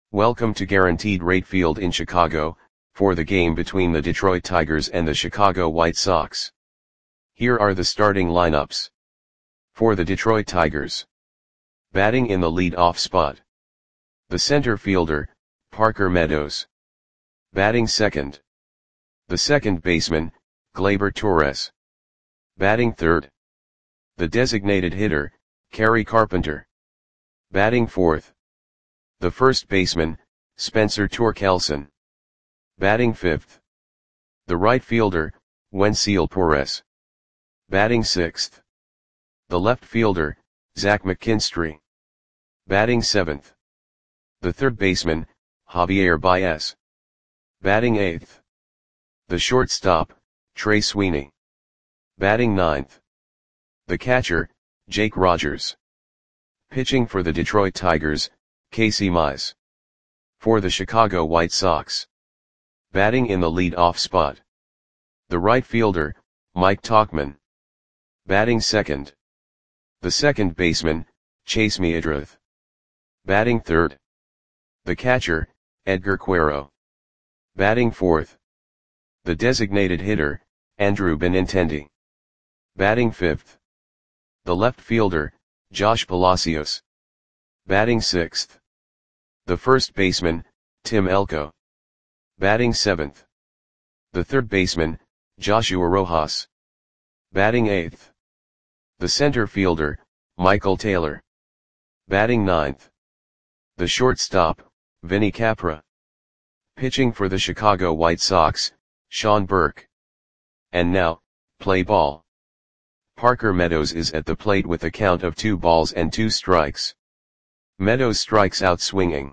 Welcome to Guaranteed Rate Field in Chicago, for the game between the Detroit Tigers and the Chicago White Sox. Here are the starting lineups. For the Detroit Tigers. Batting in the lead-off spot. The center fielder, Parker Meadows. Batting second. The second baseman, Gleyber Torres. Batting third. The designated hitter, Kerry Carpenter. Batting fourth. The first baseman, Spencer Torkelson. Batting fifth. The right fielder, Wenceel Perez. Batting sixth. The left fielder, Zach McKinstry. Batting seventh. The third baseman, Javier Baez. Batting eighth. The shortstop, Trey Sweeney. Batting ninth. The catcher, Jake Rogers. Pitching for the Detroit Tigers, Casey Mize. For the Chicago White Sox. Batting in the lead-off spot. The right fielder, Mike Tauchman. Batting second. The second baseman, Chase Meadroth. Batting third. The catcher, Edgar Quero. Batting fourth. The designated hitter, Andrew Benintendi. Batting fifth. The left fielder, Josh Palacios. Batting sixth. The first baseman, Tim Elko. Batting seventh. The third baseman, Joshua Rojas. Batting eighth. The center fielder, Michael Taylor. Batting ninth. The shortstop, Vinny Capra. Pitching for the Chicago White Sox, Sean Burke. And now, play ball. Parker Meadows is at the plate with a count of 2 balls and 2 strikes. Meadows strikes out swinging.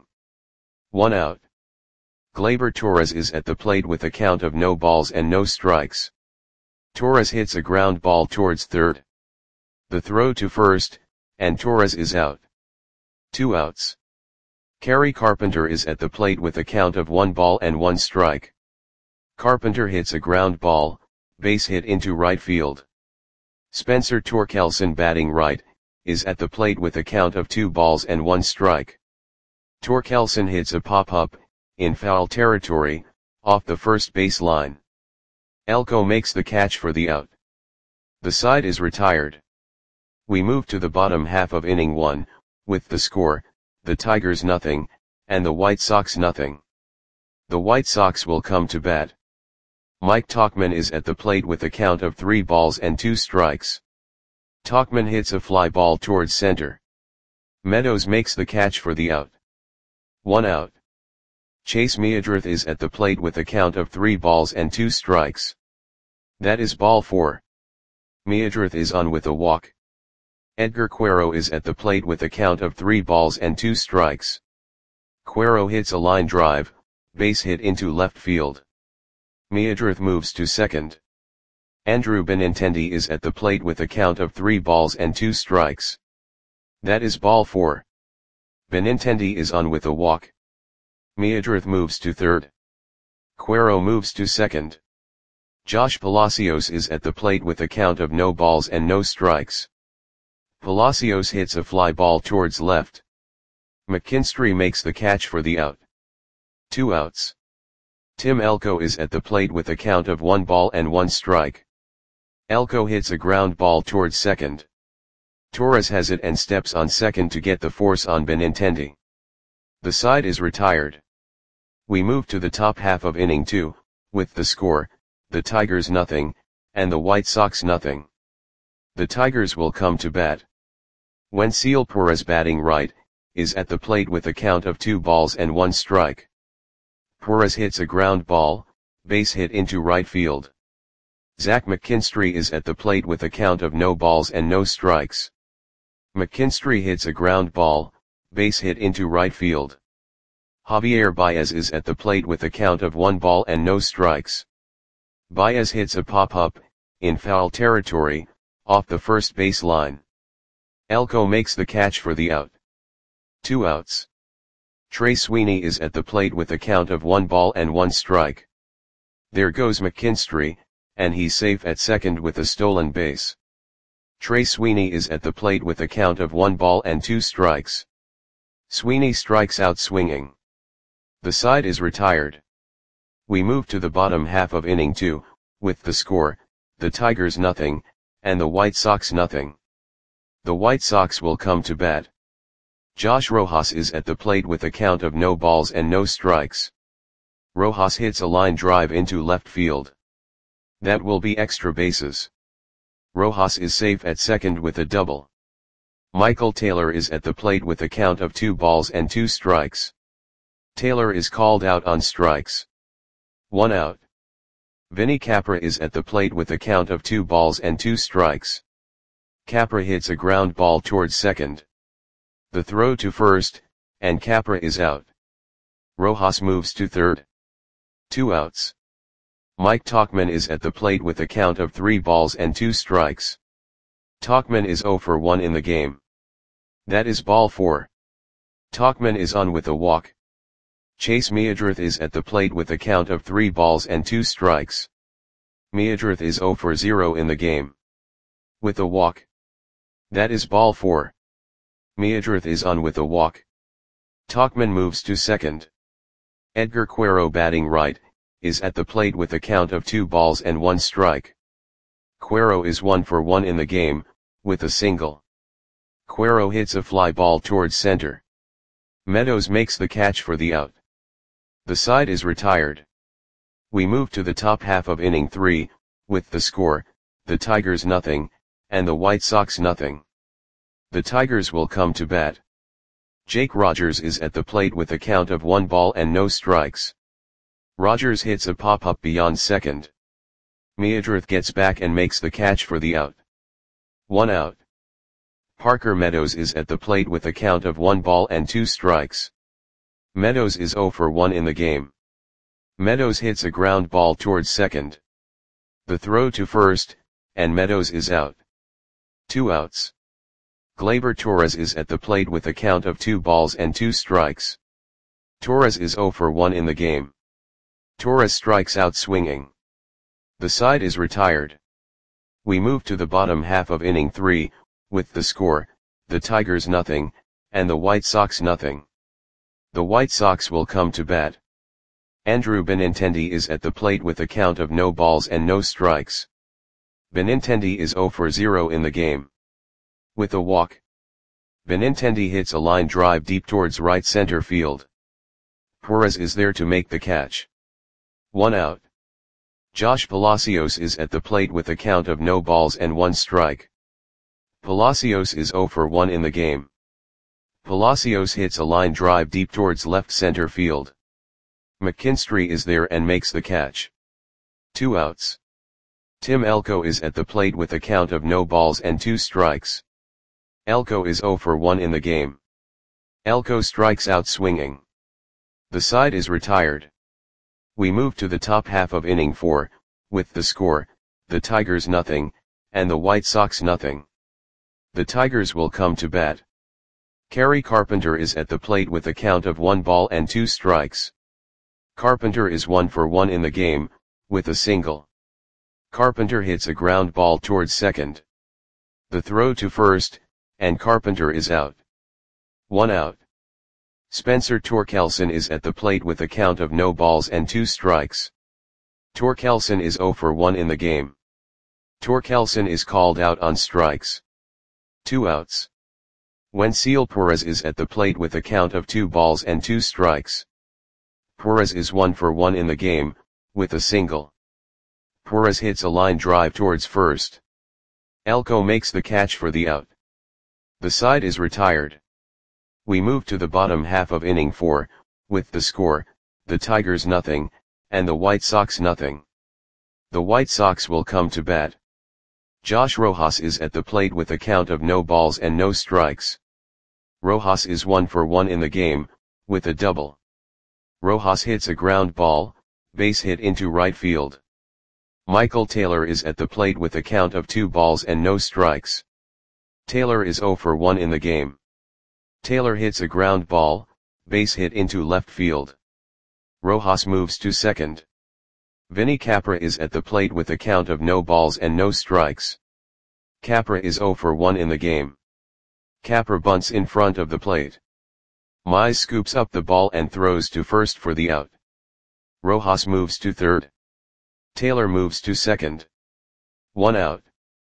1 out. Gleyber Torres is at the plate with a count of no balls and no strikes. Torres hits a ground ball towards third. The throw to first, and Torres is out. 2 outs. Kerry Carpenter is at the plate with a count of 1 ball and 1 strike. Carpenter hits a ground ball, base hit into right field. Spencer Torkelson, batting right, is at the plate with a count of 2 balls and 1 strike. Torkelson hits a pop-up, in foul territory, off the first base line. Elko makes the catch for the out. The side is retired. We move to the bottom half of inning 1, with the score, the Tigers 0, and the White Sox 0. The White Sox will come to bat. Mike Tauchman is at the plate with a count of 3 balls and 2 strikes. Tauchman hits a fly ball towards center. Meadows makes the catch for the out. 1 out. Chase Meadroth is at the plate with a count of 3 balls and 2 strikes. That is ball 4. Meadroth is on with a walk. Edgar Quero is at the plate with a count of 3 balls and 2 strikes. Quero hits a line drive, base hit into left field. Meadroth moves to second. Andrew Benintendi is at the plate with a count of 3 balls and 2 strikes. That is ball 4. Benintendi is on with a walk. Meadroth moves to third. Quero moves to second. Josh Palacios is at the plate with a count of no balls and no strikes. Palacios hits a fly ball towards left. McKinstry makes the catch for the out. 2 outs. Tim Elko is at the plate with a count of 1 ball and 1 strike. Elko hits a ground ball towards second. Torres has it and steps on second to get the force on Benintendi. The side is retired. We move to the top half of inning 2, with the score, the Tigers 0, and the White Sox 0. The Tigers will come to bat. Wenceel Perez, batting right, is at the plate with a count of 2 balls and 1 strike. Perez hits a ground ball, base hit into right field. Zach McKinstry is at the plate with a count of no balls and no strikes. McKinstry hits a ground ball, base hit into right field. Javier Baez is at the plate with a count of 1 ball and no strikes. Baez hits a pop-up, in foul territory, off the first base line. Elko makes the catch for the out. 2 outs. Trey Sweeney is at the plate with a count of 1 ball and 1 strike. There goes McKinstry, and he's safe at second with a stolen base. Trey Sweeney is at the plate with a count of 1 ball and 2 strikes. Sweeney strikes out swinging. The side is retired. We move to the bottom half of inning 2, with the score, the Tigers nothing, and the White Sox nothing. The White Sox will come to bat. Josh Rojas is at the plate with a count of no balls and no strikes. Rojas hits a line drive into left field. That will be extra bases. Rojas is safe at second with a double. Michael Taylor is at the plate with a count of 2 balls and 2 strikes. Taylor is called out on strikes. 1 out. Vinny Capra is at the plate with a count of 2 balls and 2 strikes. Capra hits a ground ball towards second. The throw to first, and Capra is out. Rojas moves to third. 2 outs. Mike Tauchman is at the plate with a count of 3 balls and 2 strikes. Tauchman is 0 for 1 in the game. That is ball 4. Tauchman is on with a walk. Chase Meadrith is at the plate with a count of 3 balls and 2 strikes. Meadrith is 0 for 0 in the game. With a walk. That is ball 4. Meadrith is on with a walk. Tauchman moves to second. Edgar Quero, batting right, is at the plate with a count of 2 balls and 1 strike. Quero is 1 for 1 in the game, with a single. Quero hits a fly ball towards center. Meadows makes the catch for the out. The side is retired. We move to the top half of inning 3, with the score, the Tigers nothing, and the White Sox nothing. The Tigers will come to bat. Jake Rogers is at the plate with a count of 1 ball and no strikes. Rogers hits a pop-up beyond second. Meadrith gets back and makes the catch for the out. 1 out. Parker Meadows is at the plate with a count of 1 ball and 2 strikes. Meadows is 0 for 1 in the game. Meadows hits a ground ball towards second. The throw to first, and Meadows is out. 2 outs. Gleyber Torres is at the plate with a count of 2 balls and 2 strikes. Torres is 0 for 1 in the game. Torres strikes out swinging. The side is retired. We move to the bottom half of inning 3, with the score, the Tigers nothing, and the White Sox nothing. The White Sox will come to bat. Andrew Benintendi is at the plate with a count of no balls and no strikes. Benintendi is 0 for 0 in the game. With a walk. Benintendi hits a line drive deep towards right center field. Perez is there to make the catch. 1 out. Josh Palacios is at the plate with a count of no balls and 1 strike. Palacios is 0 for 1 in the game. Palacios hits a line drive deep towards left center field. McKinstry is there and makes the catch. 2 outs. Tim Elko is at the plate with a count of no balls and 2 strikes. Elko is 0 for 1 in the game. Elko strikes out swinging. The side is retired. We move to the top half of inning 4, with the score, the Tigers nothing, and the White Sox nothing. The Tigers will come to bat. Kerry Carpenter is at the plate with a count of 1 ball and 2 strikes. Carpenter is 1 for 1 in the game, with a single. Carpenter hits a ground ball towards second. The throw to first, and Carpenter is out. 1 out. Spencer Torkelson is at the plate with a count of no balls and 2 strikes. Torkelson is 0 for 1 in the game. Torkelson is called out on strikes. 2 outs. Wenceel Perez is at the plate with a count of 2 balls and 2 strikes. Perez is 1 for 1 in the game, with a single. Perez hits a line drive towards first. Elko makes the catch for the out. The side is retired. We move to the bottom half of inning 4, with the score, the Tigers nothing, and the White Sox nothing. The White Sox will come to bat. Josh Rojas is at the plate with a count of no balls and no strikes. Rojas is 1 for 1 in the game, with a double. Rojas hits a ground ball, base hit into right field. Michael Taylor is at the plate with a count of 2 balls and no strikes. Taylor is 0 for 1 in the game. Taylor hits a ground ball, base hit into left field. Rojas moves to second. Vinny Capra is at the plate with a count of no balls and no strikes. Capra is 0 for 1 in the game. Capra bunts in front of the plate. Mize scoops up the ball and throws to first for the out. Rojas moves to third. Taylor moves to second. 1 out.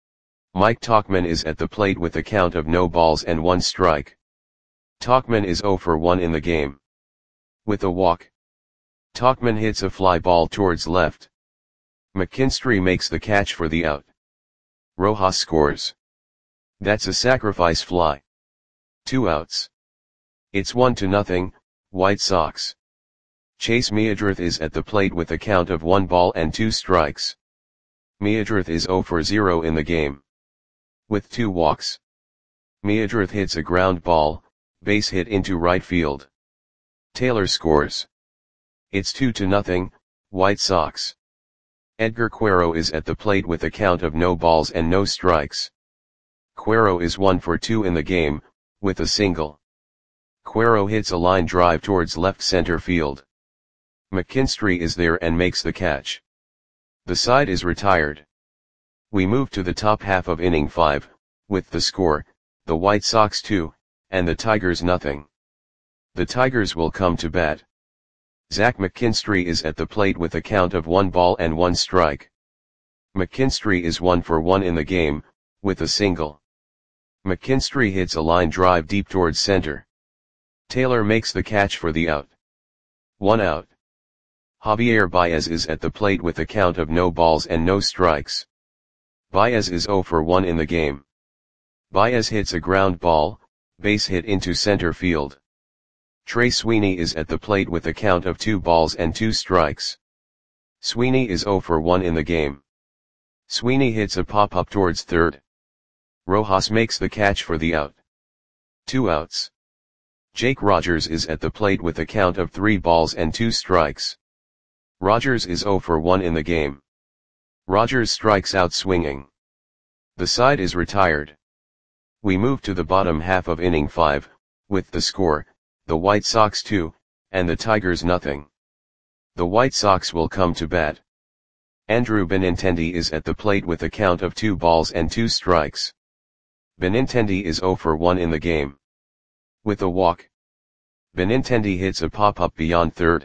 Mike Tauchman is at the plate with a count of no balls and 1 strike. Tauchman is 0 for 1 in the game. With a walk, Tauchman hits a fly ball towards left. McKinstry makes the catch for the out. Rojas scores. That's a sacrifice fly. 2 outs. It's 1-0, White Sox. Chase Meadrith is at the plate with a count of 1 ball and 2 strikes. Meadrith is 0 for 0 in the game. With 2 walks, Meadrith hits a ground ball, base hit into right field. Taylor scores. It's 2-0, White Sox. Edgar Quero is at the plate with a count of no balls and no strikes. Quero is 1 for 2 in the game, with a single. Quero hits a line drive towards left center field. McKinstry is there and makes the catch. The side is retired. We move to the top half of inning 5, with the score, the White Sox 2, and the Tigers 0. The Tigers will come to bat. Zach McKinstry is at the plate with a count of 1 ball and 1 strike. McKinstry is 1 for 1 in the game, with a single. McKinstry hits a line drive deep towards center. Taylor makes the catch for the out. 1 out. Javier Baez is at the plate with a count of no balls and no strikes. Baez is 0 for 1 in the game. Baez hits a ground ball, base hit into center field. Trey Sweeney is at the plate with a count of 2 balls and 2 strikes. Sweeney is 0 for 1 in the game. Sweeney hits a pop-up towards third. Rojas makes the catch for the out. 2 outs. Jake Rogers is at the plate with a count of 3 balls and 2 strikes. Rogers is 0 for 1 in the game. Rogers strikes out swinging. The side is retired. We move to the bottom half of inning 5, with the score, the White Sox 2, and the Tigers 0. The White Sox will come to bat. Andrew Benintendi is at the plate with a count of 2 balls and 2 strikes. Benintendi is 0 for 1 in the game. With a walk, Benintendi hits a pop-up beyond third.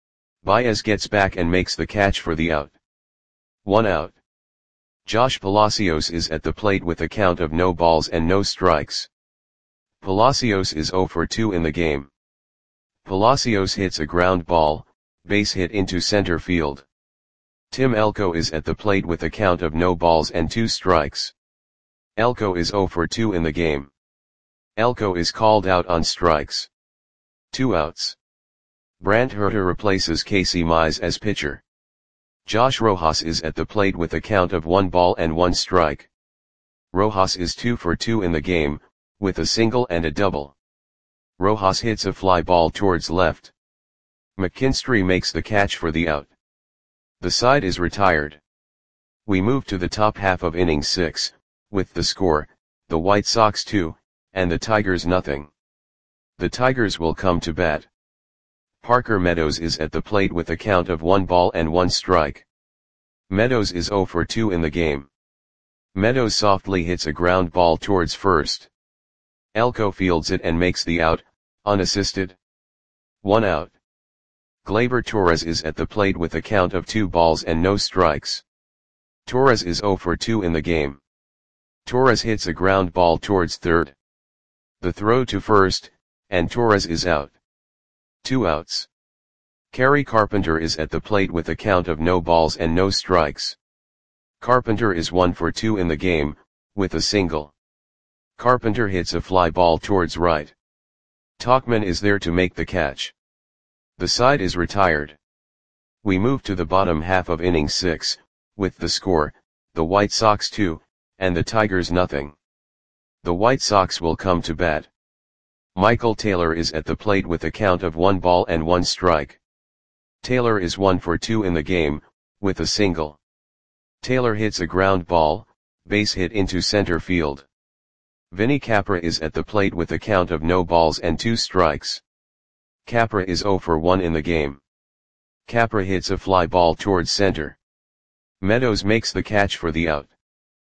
Baez gets back and makes the catch for the out. 1 out. Josh Palacios is at the plate with a count of no balls and no strikes. Palacios is 0 for 2 in the game. Palacios hits a ground ball, base hit into center field. Tim Elko is at the plate with a count of no balls and 2 strikes. Elko is 0 for 2 in the game. Elko is called out on strikes. 2 outs. Brandt Hurter replaces Casey Mize as pitcher. Josh Rojas is at the plate with a count of 1 ball and 1 strike. Rojas is 2 for 2 in the game, with a single and a double. Rojas hits a fly ball towards left. McKinstry makes the catch for the out. The side is retired. We move to the top half of inning 6, with the score, the White Sox 2, and the Tigers 0. The Tigers will come to bat. Parker Meadows is at the plate with a count of 1 ball and 1 strike. Meadows is 0 for 2 in the game. Meadows softly hits a ground ball towards first. Elko fields it and makes the out, unassisted. 1 out. Gleyber Torres is at the plate with a count of 2 balls and no strikes. Torres is 0 for 2 in the game. Torres hits a ground ball towards third. The throw to first, and Torres is out. 2 outs. Kerry Carpenter is at the plate with a count of no balls and no strikes. Carpenter is 1 for 2 in the game, with a single. Carpenter hits a fly ball towards right. Tauchman is there to make the catch. The side is retired. We move to the bottom half of inning 6, with the score, the White Sox 2, and the Tigers 0. The White Sox will come to bat. Michael Taylor is at the plate with a count of 1 ball and 1 strike. Taylor is 1 for 2 in the game, with a single. Taylor hits a ground ball, base hit into center field. Vinny Capra is at the plate with a count of no balls and 2 strikes. Capra is 0 for 1 in the game. Capra hits a fly ball towards center. Meadows makes the catch for the out.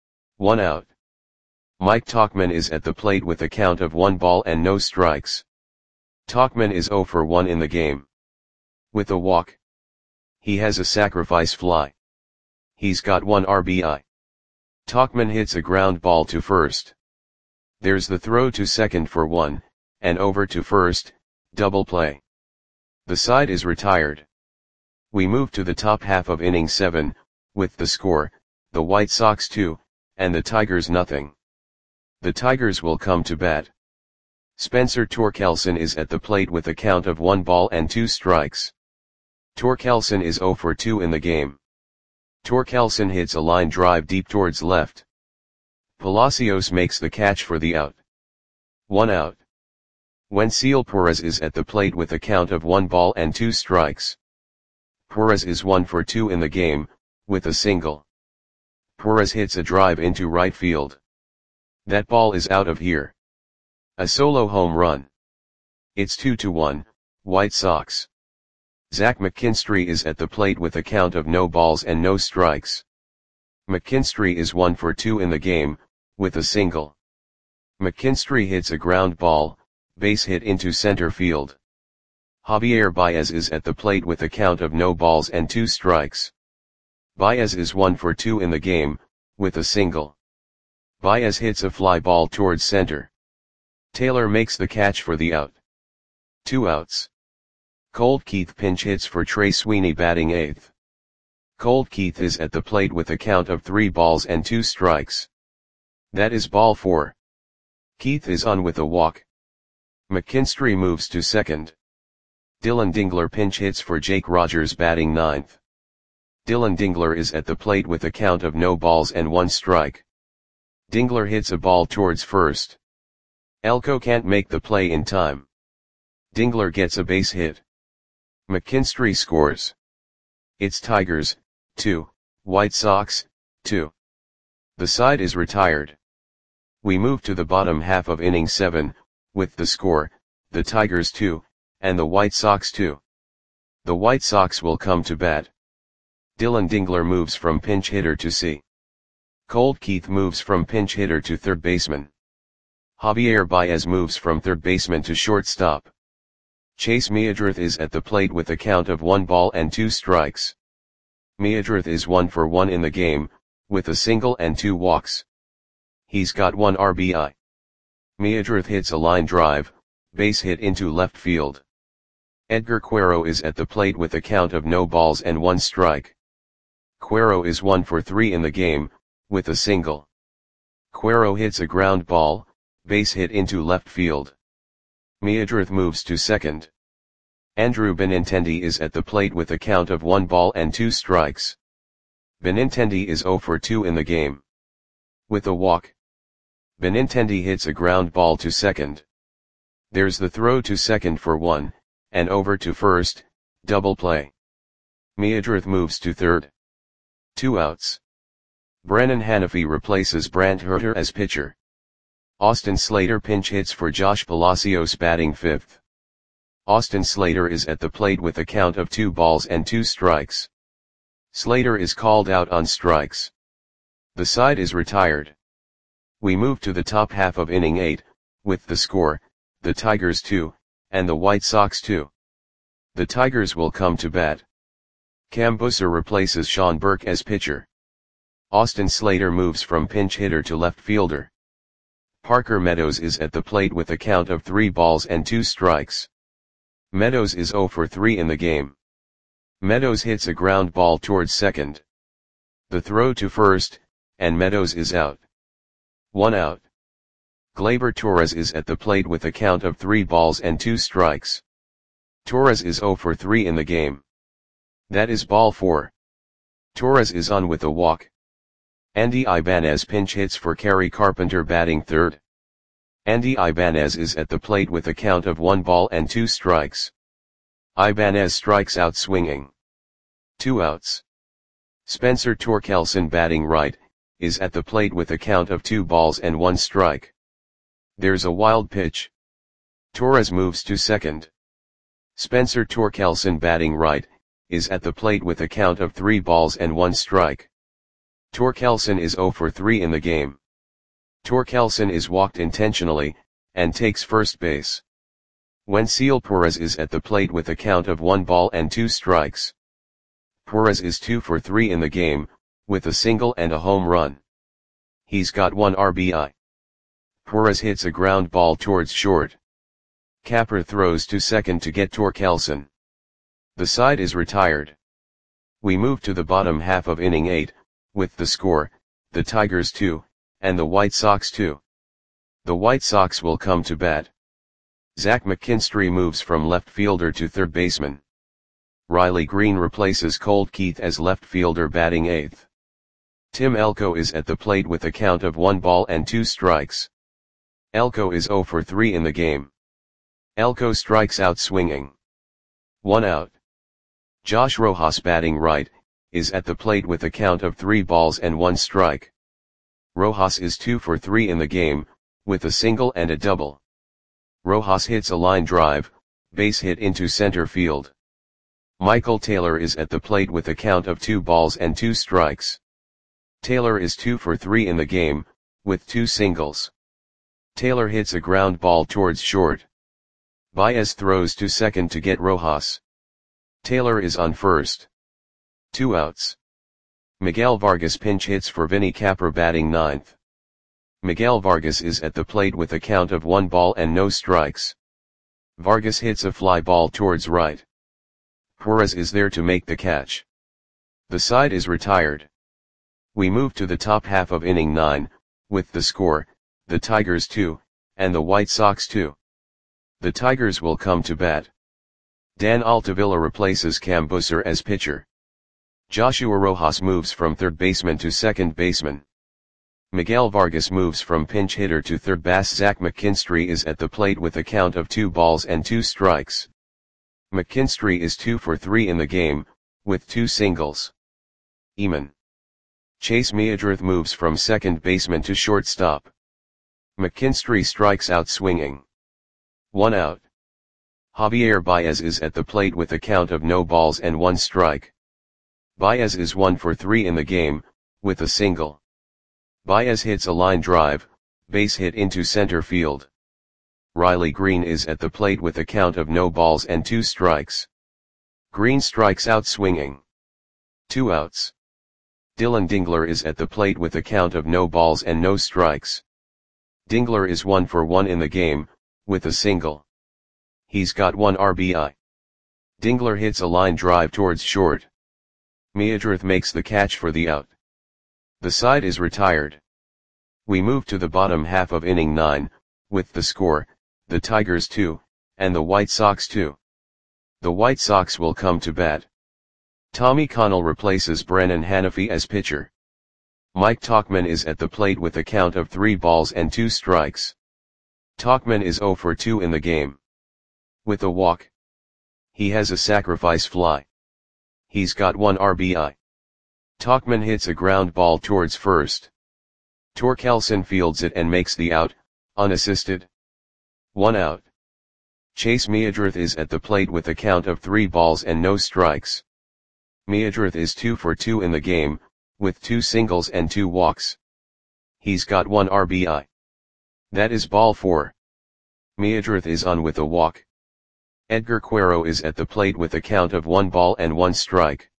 1 out. Mike Tauchman is at the plate with a count of 1 ball and no strikes. Tauchman is 0 for 1 in the game. With a walk. He has a sacrifice fly. He's got 1 RBI. Tauchman hits a ground ball to first. There's the throw to second for 1, and over to first, double play. The side is retired. We move to the top half of inning 7, with the score, the White Sox 2, and the Tigers nothing. The Tigers will come to bat. Spencer Torkelson is at the plate with a count of 1 ball and 2 strikes. Torkelson is 0 for 2 in the game. Torkelson hits a line drive deep towards left. Palacios makes the catch for the out. 1 out. Wenceel Perez is at the plate with a count of 1 ball and 2 strikes. Perez is 1 for 2 in the game, with a single. Perez hits a drive into right field. That ball is out of here. A solo home run. It's 2-1, White Sox. Zach McKinstry is at the plate with a count of no balls and no strikes. McKinstry is 1 for 2 in the game, with a single. McKinstry hits a ground ball, base hit into center field. Javier Baez is at the plate with a count of no balls and 2 strikes. Baez is 1 for 2 in the game, with a single. Baez hits a fly ball towards center. Taylor makes the catch for the out. 2 outs. Colt Keith pinch hits for Trey Sweeney batting 8th. Colt Keith is at the plate with a count of 3 balls and 2 strikes. That is ball 4. Keith is on with a walk. McKinstry moves to second. Dylan Dingler pinch hits for Jake Rogers batting 9th. Dylan Dingler is at the plate with a count of no balls and 1 strike. Dingler hits a ball towards first. Elko can't make the play in time. Dingler gets a base hit. McKinstry scores. It's Tigers, 2, White Sox, 2. The side is retired. We move to the bottom half of inning 7, with the score, the Tigers 2, and the White Sox 2. The White Sox will come to bat. Dylan Dingler moves from pinch hitter to C. Colt Keith moves from pinch hitter to third baseman. Javier Baez moves from third baseman to shortstop. Chase Meadrith is at the plate with a count of 1 ball and 2 strikes. Meadrith is 1 for 1 in the game, with a single and 2 walks. He's got 1 RBI. Meadrith hits a line drive, base hit into left field. Edgar Quero is at the plate with a count of no balls and 1 strike. Quero is 1 for 3 in the game, with a single. Quero hits a ground ball, base hit into left field. Meadrith moves to second. Andrew Benintendi is at the plate with a count of 1 ball and 2 strikes. Benintendi is 0 for 2 in the game. With a walk. Benintendi hits a ground ball to second. There's the throw to second for 1, and over to first, double play. Meadrith moves to third. 2 outs. Brennan Hanafy replaces Brant Hurter as pitcher. Austin Slater pinch hits for Josh Palacios batting 5th. Austin Slater is at the plate with a count of 2 balls and 2 strikes. Slater is called out on strikes. The side is retired. We move to the top half of inning 8, with the score, the Tigers 2, and the White Sox 2. The Tigers will come to bat. Cam Busser replaces Sean Burke as pitcher. Austin Slater moves from pinch hitter to left fielder. Parker Meadows is at the plate with a count of 3 balls and 2 strikes. Meadows is 0 for 3 in the game. Meadows hits a ground ball towards second. The throw to first, and Meadows is out. 1 out. Gleyber Torres is at the plate with a count of 3 balls and 2 strikes. Torres is 0 for 3 in the game. That is ball 4. Torres is on with a walk. Andy Ibanez pinch hits for Kerry Carpenter batting 3rd. Andy Ibanez is at the plate with a count of 1 ball and 2 strikes. Ibanez strikes out swinging. 2 outs. Spencer Torkelson batting right, is at the plate with a count of 2 balls and 1 strike. There's a wild pitch. Torres moves to second. Spencer Torkelson batting right, is at the plate with a count of 3 balls and 1 strike. Torkelson is 0 for 3 in the game. Torkelson is walked intentionally, and takes first base. Wenceel Perez is at the plate with a count of 1 ball and 2 strikes. Perez is 2 for 3 in the game, with a single and a home run. He's got 1 RBI. Perez hits a ground ball towards short. Capper throws to second to get Torkelson. The side is retired. We move to the bottom half of inning 8, with the score, the Tigers 2, and the White Sox 2. The White Sox will come to bat. Zach McKinstry moves from left fielder to third baseman. Riley Green replaces Colt Keith as left fielder batting 8th. Tim Elko is at the plate with a count of 1 ball and 2 strikes. Elko is 0 for 3 in the game. Elko strikes out swinging. 1 out. Josh Rojas batting right, is at the plate with a count of 3 balls and 1 strike. Rojas is 2 for 3 in the game, with a single and a double. Rojas hits a line drive, base hit into center field. Michael Taylor is at the plate with a count of 2 balls and 2 strikes. Taylor is 2 for 3 in the game, with 2 singles. Taylor hits a ground ball towards short. Baez throws to second to get Rojas. Taylor is on first. 2 outs. Miguel Vargas pinch hits for Vinny Capper batting 9th. Miguel Vargas is at the plate with a count of 1 ball and no strikes. Vargas hits a fly ball towards right. Perez is there to make the catch. The side is retired. We move to the top half of inning 9, with the score, the Tigers 2, and the White Sox 2. The Tigers will come to bat. Dan Altavilla replaces Cam Busser as pitcher. Joshua Rojas moves from third baseman to second baseman. Miguel Vargas moves from pinch hitter to third base. Zach McKinstry is at the plate with a count of 2 balls and 2 strikes. McKinstry is 2 for 3 in the game, with 2 singles. Eamon. Chase Meadrith moves from second baseman to shortstop. McKinstry strikes out swinging. 1 out. Javier Baez is at the plate with a count of no balls and 1 strike. Baez is 1 for 3 in the game, with a single. Baez hits a line drive, base hit into center field. Riley Green is at the plate with a count of no balls and 2 strikes. Green strikes out swinging. 2 outs. Dylan Dingler is at the plate with a count of no balls and no strikes. Dingler is 1 for 1 in the game, with a single. He's got 1 RBI. Dingler hits a line drive towards short. Meadrith makes the catch for the out. The side is retired. We move to the bottom half of inning 9, with the score, the Tigers 2, and the White Sox 2. The White Sox will come to bat. Tommy Connell replaces Brennan Hanafi as pitcher. Mike Tauchman is at the plate with a count of 3 balls and 2 strikes. Tauchman is 0 for 2 in the game. With a walk. He has a sacrifice fly. He's got 1 RBI. Tauchman hits a ground ball towards first. Torkelson fields it and makes the out, unassisted. 1 out. Chase Meadrith is at the plate with a count of 3 balls and no strikes. Meadrith is 2 for 2 in the game, with 2 singles and 2 walks. He's got 1 RBI. That is ball 4. Meadrith is on with a walk. Edgar Cuero is at the plate with a count of 1 ball and 1 strike.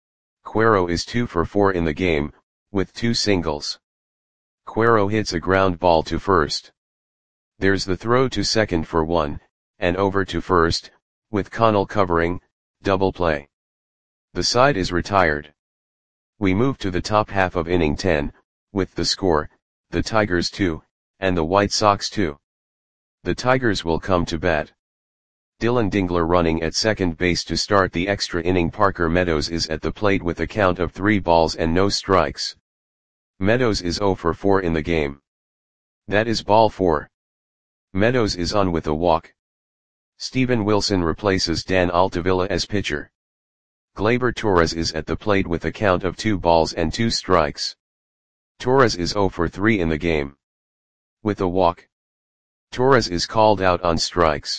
Cuero is 2 for 4 in the game, with 2 singles. Cuero hits a ground ball to first. There's the throw to second for 1, and over to first, with Connell covering, double play. The side is retired. We move to the top half of inning 10, with the score, the Tigers 2, and the White Sox 2. The Tigers will come to bat. Dylan Dingler running at second base to start the extra inning. Parker Meadows is at the plate with a count of 3 balls and no strikes. Meadows is 0 for 4 in the game. That is ball 4. Meadows is on with a walk. Steven Wilson replaces Dan Altavilla as pitcher. Gleyber Torres is at the plate with a count of 2 balls and 2 strikes. Torres is 0 for 3 in the game. With a walk. Torres is called out on strikes.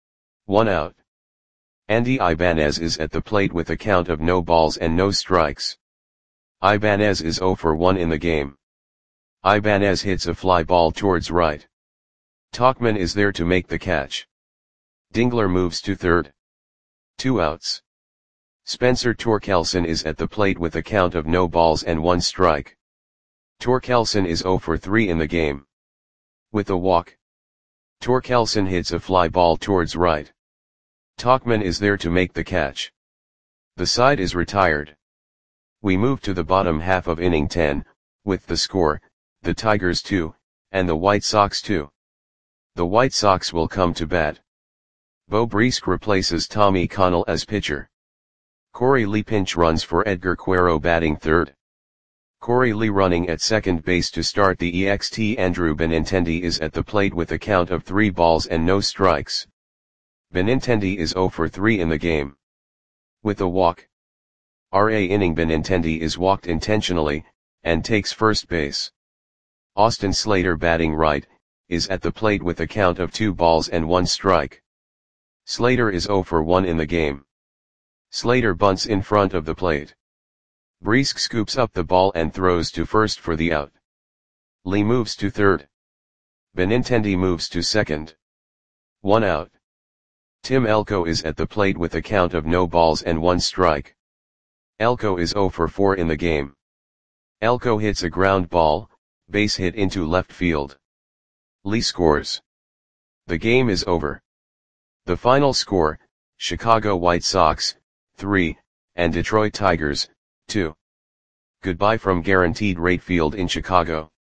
1 out. Andy Ibanez is at the plate with a count of no balls and no strikes. Ibanez is 0 for 1 in the game. Ibanez hits a fly ball towards right. Tauchman is there to make the catch. Dingler moves to third. 2 outs. Spencer Torkelson is at the plate with a count of no balls and 1 strike. Torkelson is 0 for 3 in the game. With a walk, Torkelson hits a fly ball towards right. Tauchman is there to make the catch. The side is retired. We move to the bottom half of inning 10, with the score, the Tigers 2, and the White Sox 2. The White Sox will come to bat. Beau Briesque replaces Tommy Connell as pitcher. Corey Lee pinch runs for Edgar Quero batting third. Corey Lee running at second base to start the EXT. Andrew Benintendi is at the plate with a count of 3 balls and no strikes. Benintendi is 0 for 3 in the game. With a walk, RA inning Benintendi is walked intentionally, and takes first base. Austin Slater batting right, is at the plate with a count of 2 balls and 1 strike. Slater is 0 for 1 in the game. Slater bunts in front of the plate. Briesque scoops up the ball and throws to first for the out. Lee moves to third. Benintendi moves to second. 1 out. Tim Elko is at the plate with a count of no balls and 1 strike. Elko is 0 for 4 in the game. Elko hits a ground ball, base hit into left field. Lee scores. The game is over. The final score, Chicago White Sox, 3, and Detroit Tigers, 2. Goodbye from Guaranteed Rate Field in Chicago.